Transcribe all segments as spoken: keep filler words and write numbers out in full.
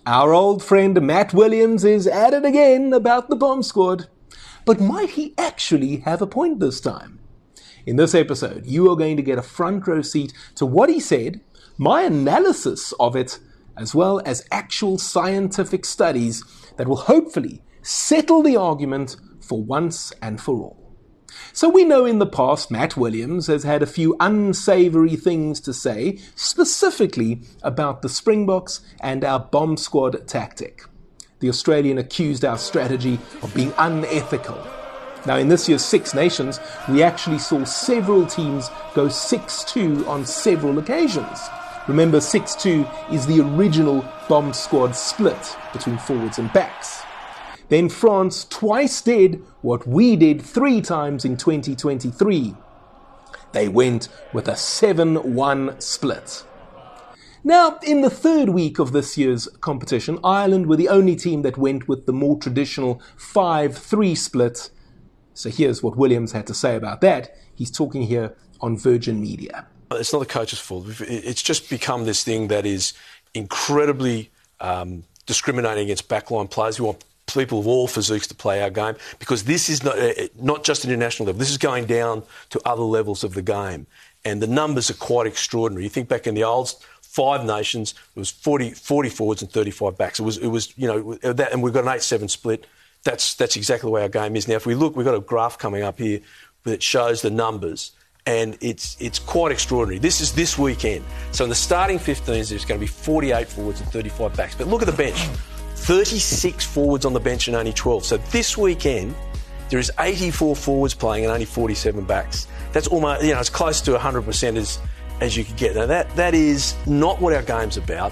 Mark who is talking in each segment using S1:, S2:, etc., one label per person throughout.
S1: Our old friend Matt Williams is at it again about the bomb squad. But might he actually have a point this time? In this episode, you are going to get a front row seat to what he said, my analysis of it, as well as actual scientific studies that will hopefully settle the argument for once and for all. So we know in the past Matt Williams has had a few unsavory things to say, specifically about the Springboks and our bomb squad tactic. The Australian accused our strategy of being unethical. Now in this year's Six Nations, we actually saw several teams go six two on several occasions. Remember, six two is the original bomb squad split between forwards and backs. Then France twice did what we did three times in twenty twenty-three. They went with a seven one split. Now, in the third week of this year's competition, Ireland were the only team that went with the more traditional five three split. So here's what Williams had to say about that. He's talking here on Virgin Media.
S2: It's not the coach's fault. It's just become this thing that is incredibly um, discriminating against backline players. We want people of all physiques to play our game, because this is not, uh, not just an international level. This is going down to other levels of the game. And the numbers are quite extraordinary. You think back in the old Five Nations, it was forty, forty forwards and thirty-five backs. It was, it was, you know, that, and we've got an eight seven split. That's, that's exactly the way our game is. Now, if we look, we've got a graph coming up here that shows the numbers, and it's, it's quite extraordinary. This is this weekend. So in the starting fifteens, there's going to be forty-eight forwards and thirty-five backs. But look at the bench. thirty-six forwards on the bench and only twelve. So this weekend, there is eighty-four forwards playing and only forty-seven backs. That's almost, you know, as close to one hundred percent as, as you could get. Now, that, that is not what our game's about.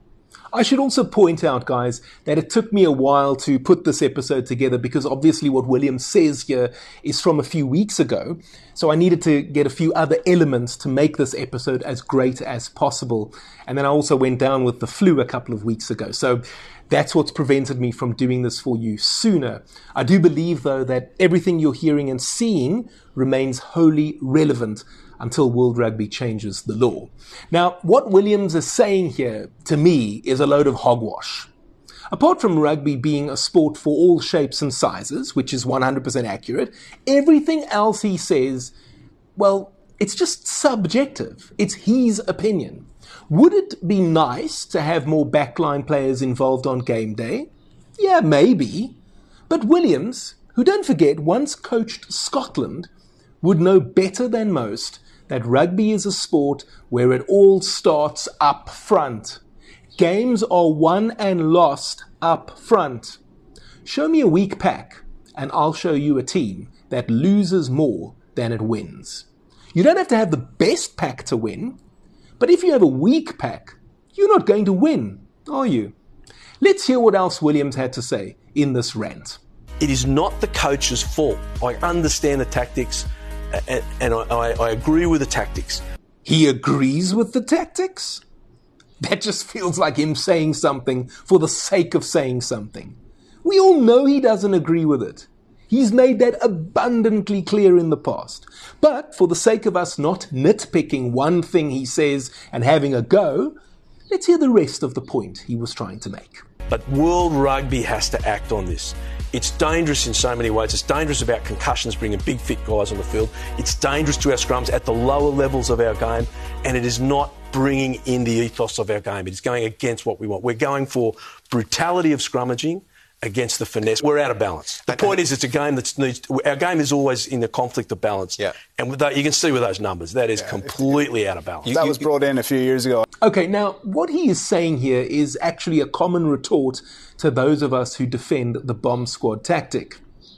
S1: I should also point out, guys, that it took me a while to put this episode together because obviously what Williams says here is from a few weeks ago. So I needed to get a few other elements to make this episode as great as possible. And then I also went down with the flu a couple of weeks ago. So that's what's prevented me from doing this for you sooner. I do believe, though, that everything you're hearing and seeing remains wholly relevant until World Rugby changes the law. Now, what Williams is saying here, to me, is a load of hogwash. Apart from rugby being a sport for all shapes and sizes, which is one hundred percent accurate, everything else he says, well, it's just subjective. It's his opinion. Would it be nice to have more backline players involved on game day? Yeah, maybe. But Williams, who, don't forget, once coached Scotland, would know better than most that rugby is a sport where it all starts up front. Games are won and lost up front. Show me a weak pack, and I'll show you a team that loses more than it wins. You don't have to have the best pack to win, but if you have a weak pack, you're not going to win, are you? Let's hear what else Williams had to say in this rant.
S2: It is not the coach's fault. I understand the tactics, and, and I, I, I agree with the tactics.
S1: He agrees with the tactics? That just feels like him saying something for the sake of saying something. We all know he doesn't agree with it. He's made that abundantly clear in the past. But for the sake of us not nitpicking one thing he says and having a go, let's hear the rest of the point he was trying to make.
S2: But World Rugby has to act on this. It's dangerous in so many ways. It's dangerous about concussions, bringing big, fit guys on the field. It's dangerous to our scrums at the lower levels of our game, and it is not bringing in the ethos of our game. It's going against what we want. We're going for brutality of scrummaging against the finesse. We're out of balance. The point is, it's a game that needs... Our game is always in the conflict of balance. Yeah. And with that, you can see with those numbers, that is yeah, completely out of balance.
S3: You, that was brought in a few years ago.
S1: Okay, now, what he is saying here is actually a common retort to those of us who defend the bomb squad tactic.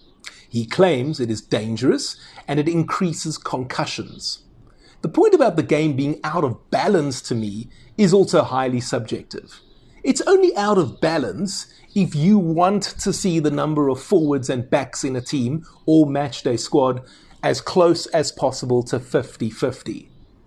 S1: He claims it is dangerous and it increases concussions. The point about the game being out of balance to me is also highly subjective. It's only out of balance if you want to see the number of forwards and backs in a team or matchday squad as close as possible to fifty-fifty.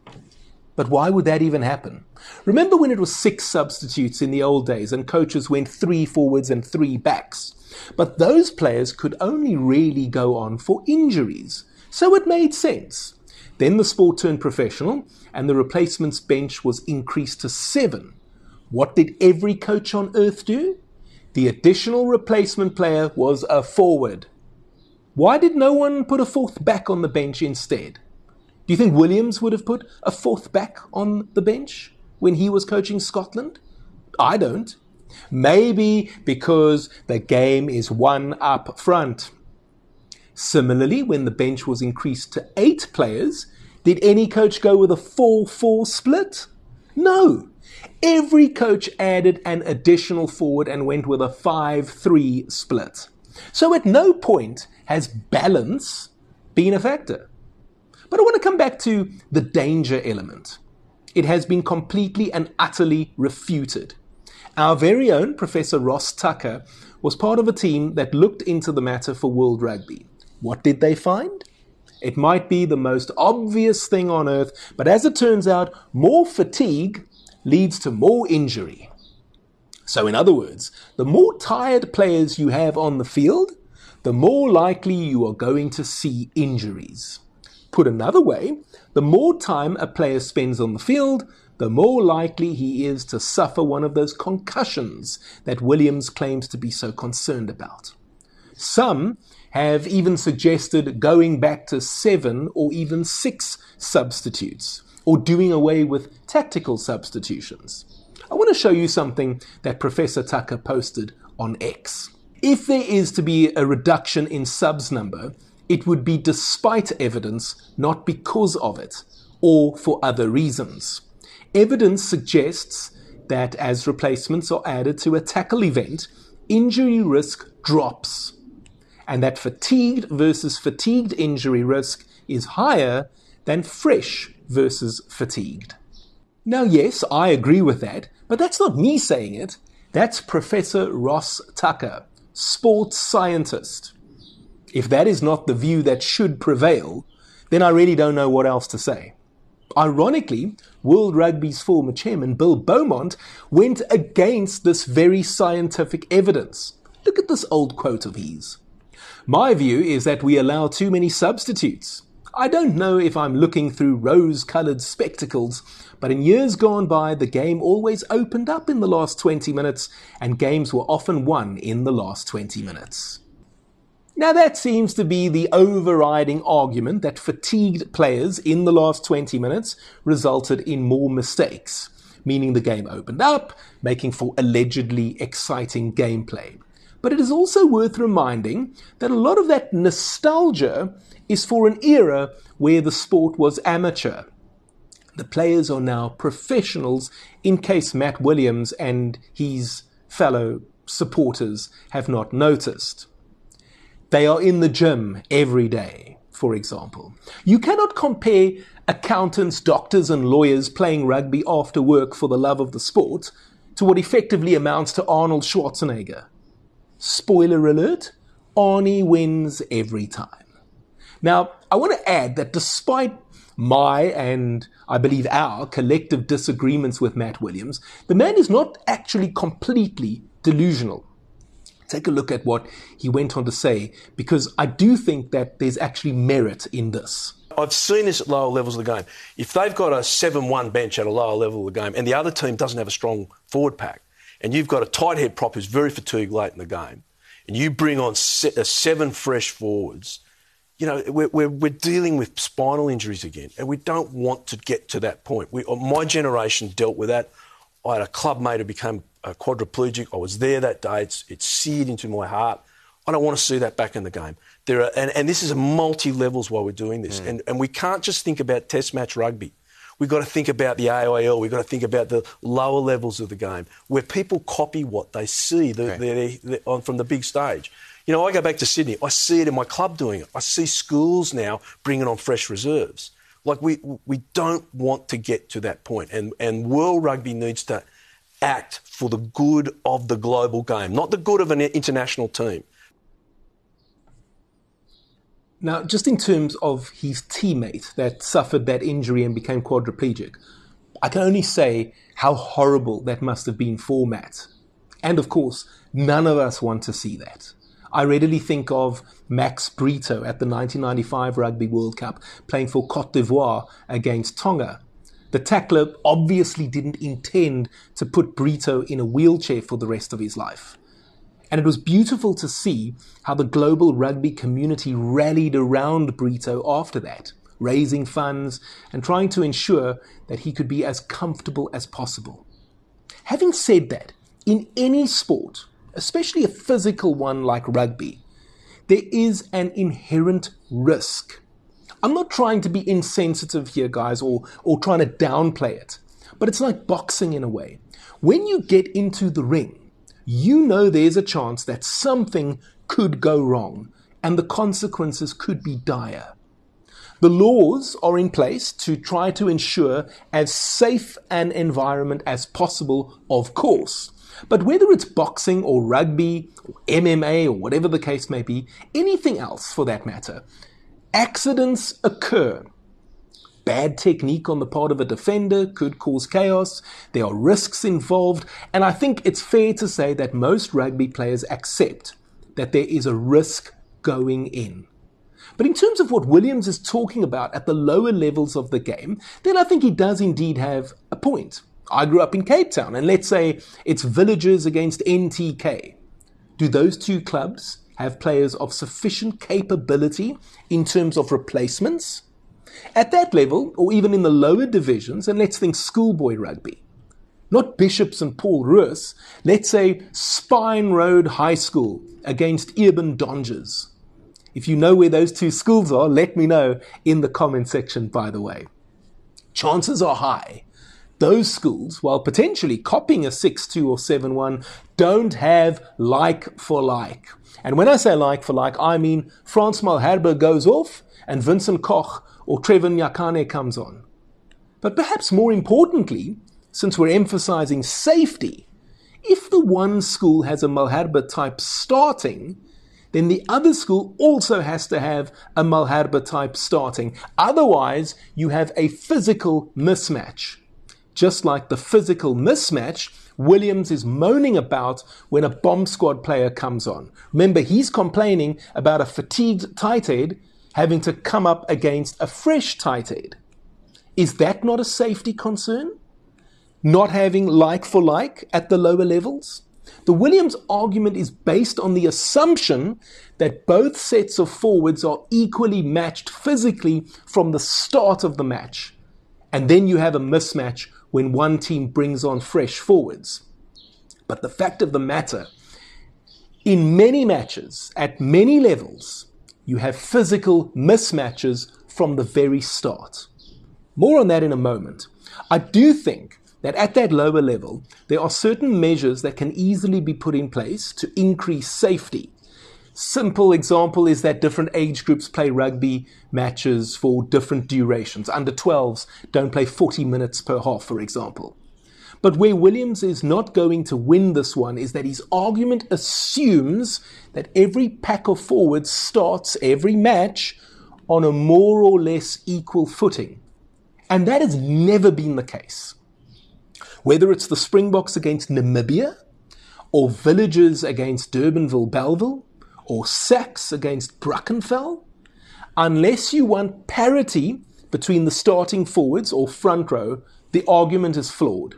S1: But why would that even happen? Remember when it was six substitutes in the old days and coaches went three forwards and three backs? But those players could only really go on for injuries, so it made sense. Then the sport turned professional and the replacements bench was increased to seven. What did every coach on earth do? The additional replacement player was a forward. Why did no one put a fourth back on the bench instead? Do you think Williams would have put a fourth back on the bench when he was coaching Scotland? I don't. Maybe because the game is one up front. Similarly, when the bench was increased to eight players, did any coach go with a four four split? No. Every coach added an additional forward and went with a five three split. So at no point has balance been a factor. But I want to come back to the danger element. It has been completely and utterly refuted. Our very own Professor Ross Tucker was part of a team that looked into the matter for World Rugby. What did they find? It might be the most obvious thing on earth, but as it turns out, more fatigue leads to more injury. So in other words, the more tired players you have on the field, the more likely you are going to see injuries. Put another way, the more time a player spends on the field, the more likely he is to suffer one of those concussions that Williams claims to be so concerned about. Some have even suggested going back to seven or even six substitutes, or doing away with tactical substitutions. I want to show you something that Professor Tucker posted on X. If there is to be a reduction in subs number, it would be despite evidence, not because of it, or for other reasons. Evidence suggests that as replacements are added to a tackle event, injury risk drops, and that fatigued versus fatigued injury risk is higher than fresh versus fatigued. Now, yes, I agree with that, but that's not me saying it. That's Professor Ross Tucker, sports scientist. If that is not the view that should prevail, then I really don't know what else to say. Ironically, World Rugby's former chairman, Bill Beaumont, went against this very scientific evidence. Look at this old quote of his. My view is that we allow too many substitutes. I don't know if I'm looking through rose-coloured spectacles, but in years gone by, the game always opened up in the last twenty minutes, and games were often won in the last twenty minutes. Now that seems to be the overriding argument that fatigued players in the last twenty minutes resulted in more mistakes, meaning the game opened up, making for allegedly exciting gameplay. But it is also worth reminding that a lot of that nostalgia is for an era where the sport was amateur. The players are now professionals, in case Matt Williams and his fellow supporters have not noticed. They are in the gym every day, for example. You cannot compare accountants, doctors and lawyers playing rugby after work for the love of the sport to what effectively amounts to Arnold Schwarzenegger. Spoiler alert, Arnie wins every time. Now, I want to add that despite my and I believe our collective disagreements with Matt Williams, the man is not actually completely delusional. Take a look at what he went on to say, because I do think that there's actually merit in this.
S2: I've seen this at lower levels of the game. If they've got a seven one bench at a lower level of the game and the other team doesn't have a strong forward pack, and you've got a tight head prop who's very fatigued late in the game, and you bring on seven fresh forwards, you know, we're, we're, we're dealing with spinal injuries again, and we don't want to get to that point. We, my generation dealt with that. I had a club mate who became a quadriplegic. I was there that day. It's, it's seared into my heart. I don't want to see that back in the game. There are, and, and this is a multi-levels while we're doing this. Mm. And, and we can't just think about test match rugby. We've got to think about the A I L. We've got to think about the lower levels of the game where people copy what they see the, okay. they're, they're on, from the big stage. You know, I go back to Sydney. I see it in my club doing it. I see schools now bringing on fresh reserves. Like, we we don't want to get to that point. And, and World Rugby needs to act for the good of the global game, not the good of an international team.
S1: Now, just in terms of his teammate that suffered that injury and became quadriplegic, I can only say how horrible that must have been for Matt. And of course, none of us want to see that. I readily think of Max Brito at the nineteen ninety-five Rugby World Cup playing for Côte d'Ivoire against Tonga. The tackler obviously didn't intend to put Brito in a wheelchair for the rest of his life. And it was beautiful to see how the global rugby community rallied around Brito after that, raising funds and trying to ensure that he could be as comfortable as possible. Having said that, in any sport, especially a physical one like rugby, there is an inherent risk. I'm not trying to be insensitive here, guys, or, or trying to downplay it, but it's like boxing in a way. When you get into the ring, you know there's a chance that something could go wrong and the consequences could be dire. The laws are in place to try to ensure as safe an environment as possible, of course. But whether it's boxing or rugby or M M A or whatever the case may be, anything else for that matter, accidents occur. Bad technique on the part of a defender could cause chaos. There are risks involved. And I think it's fair to say that most rugby players accept that there is a risk going in. But in terms of what Williams is talking about at the lower levels of the game, then I think he does indeed have a point. I grew up in Cape Town, and let's say it's Villagers against N T K. Do those two clubs have players of sufficient capability in terms of replacements? At that level, or even in the lower divisions, and let's think schoolboy rugby, not Bishops and Paul Roos, let's say Spine Road High School against Eben Donges. If you know where those two schools are, let me know in the comment section, by the way. Chances are high those schools, while potentially copying a six two or seven one, don't have like for like. And when I say like for like, I mean Frans Malherbe goes off and Vincent Koch or Trevor Nyakane comes on. But perhaps more importantly, since we're emphasizing safety, if the one school has a Malherbe type starting, then the other school also has to have a Malherbe type starting. Otherwise, you have a physical mismatch. Just like the physical mismatch Williams is moaning about when a bomb squad player comes on. Remember, he's complaining about a fatigued tight head having to come up against a fresh tight head. Is that not a safety concern? Not having like for like at the lower levels? The Williams argument is based on the assumption that both sets of forwards are equally matched physically from the start of the match. And then you have a mismatch when one team brings on fresh forwards. But the fact of the matter, in many matches, at many levels, you have physical mismatches from the very start. More on that in a moment. I do think that at that lower level, there are certain measures that can easily be put in place to increase safety. Simple example is that different age groups play rugby matches for different durations. Under twelves don't play forty minutes per half, for example. But where Williams is not going to win this one is that his argument assumes that every pack of forwards starts every match on a more or less equal footing. And that has never been the case. Whether it's the Springboks against Namibia, or Villagers against Durbanville Bellville, or Sachs against Brackenfell, unless you want parity between the starting forwards or front row, the argument is flawed.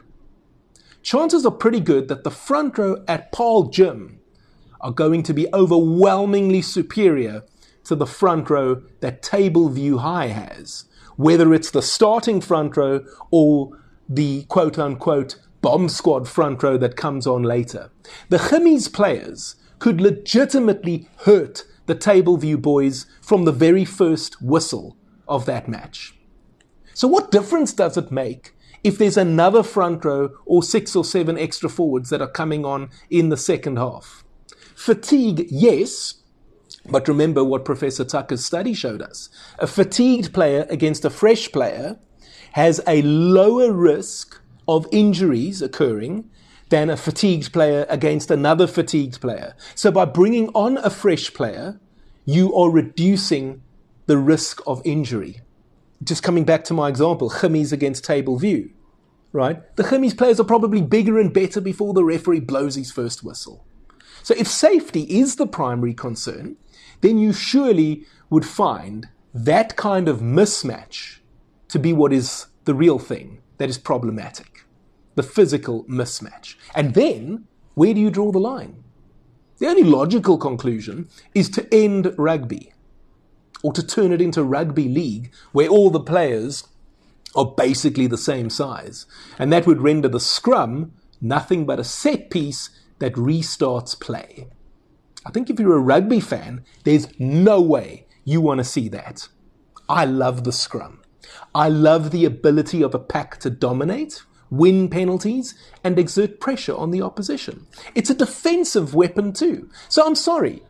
S1: Chances are pretty good that the front row at Paarl Gym are going to be overwhelmingly superior to the front row that Tableview High has, whether it's the starting front row or the quote-unquote bomb squad front row that comes on later. The Gimmies players could legitimately hurt the Tableview boys from the very first whistle of that match. So what difference does it make if there's another front row or six or seven extra forwards that are coming on in the second half? Fatigue, yes, but remember what Professor Tucker's study showed us. A fatigued player against a fresh player has a lower risk of injuries occurring than a fatigued player against another fatigued player. So by bringing on a fresh player, you are reducing the risk of injury. Just coming back to my example, Gimmies against Tableview, right? The Gimmies players are probably bigger and better before the referee blows his first whistle. So if safety is the primary concern, then you surely would find that kind of mismatch to be what is the real thing. that is problematic. The physical mismatch. And then, where do you draw the line? The only logical conclusion is to end rugby, or to turn it into rugby league, where all the players are basically the same size. And that would render the scrum nothing but a set piece that restarts play. I think if you're a rugby fan, there's no way you want to see that. I love the scrum. I love the ability of a pack to dominate, win penalties, and exert pressure on the opposition. It's a defensive weapon too. So I'm sorry,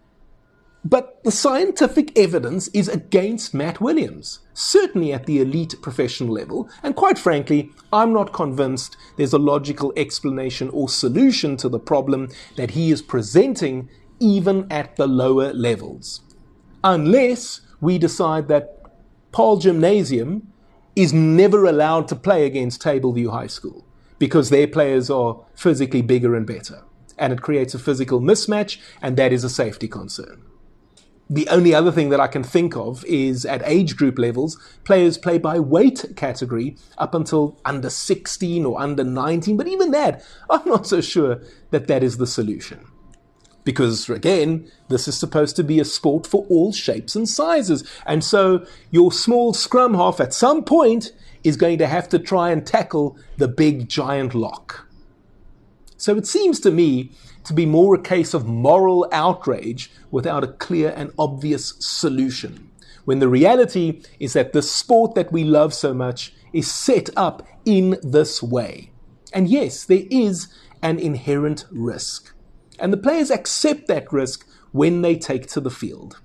S1: but the scientific evidence is against Matt Williams, certainly at the elite professional level, and quite frankly, I'm not convinced there's a logical explanation or solution to the problem that he is presenting even at the lower levels. Unless we decide that Paarl Gymnasium is never allowed to play against Tableview High School because their players are physically bigger and better, and it creates a physical mismatch, and that is a safety concern. The only other thing that I can think of is at age group levels, players play by weight category up until under sixteen or under nineteen, but even that, I'm not so sure that that is the solution. Because, again, this is supposed to be a sport for all shapes and sizes. And so your small scrum half at some point is going to have to try and tackle the big giant lock. So it seems to me to be more a case of moral outrage without a clear and obvious solution, when the reality is that the sport that we love so much is set up in this way. And yes, there is an inherent risk. And the players accept that risk when they take to the field.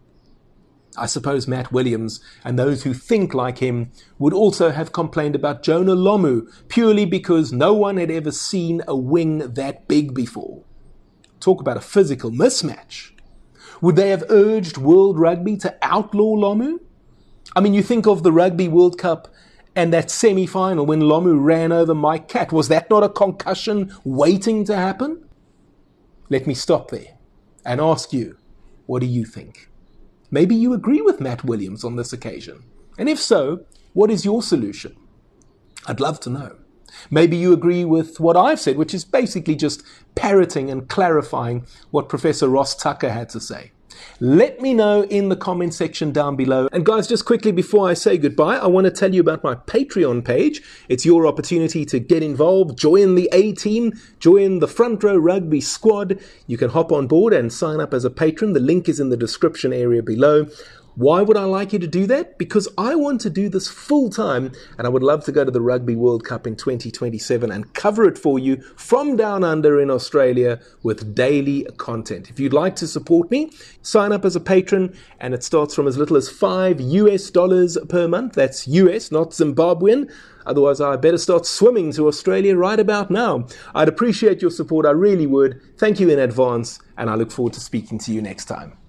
S1: I suppose Matt Williams and those who think like him would also have complained about Jonah Lomu purely because no one had ever seen a wing that big before. Talk about a physical mismatch. Would they have urged World Rugby to outlaw Lomu? I mean, you think of the Rugby World Cup and that semi-final when Lomu ran over Mike Catt. Was that not a concussion waiting to happen? Let me stop there and ask you, what do you think? Maybe you agree with Matt Williams on this occasion. And if so, what is your solution? I'd love to know. Maybe you agree with what I've said, which is basically just parroting and clarifying what Professor Ross Tucker had to say. Let me know in the comment section down below. And guys, just quickly before I say goodbye, I want to tell you about my Patreon page. It's your opportunity to get involved, join the A-team, join the Front Row Rugby squad. You can hop on board and sign up as a patron. The link is in the description area below. Why would I like you to do that? Because I want to do this full time, and I would love to go to the Rugby World Cup in twenty twenty-seven and cover it for you from down under in Australia with daily content. If you'd like to support me, sign up as a patron, and it starts from as little as five U S dollars per month. That's U S, not Zimbabwean. Otherwise, I better start swimming to Australia right about now. I'd appreciate your support. I really would. Thank you in advance, and I look forward to speaking to you next time.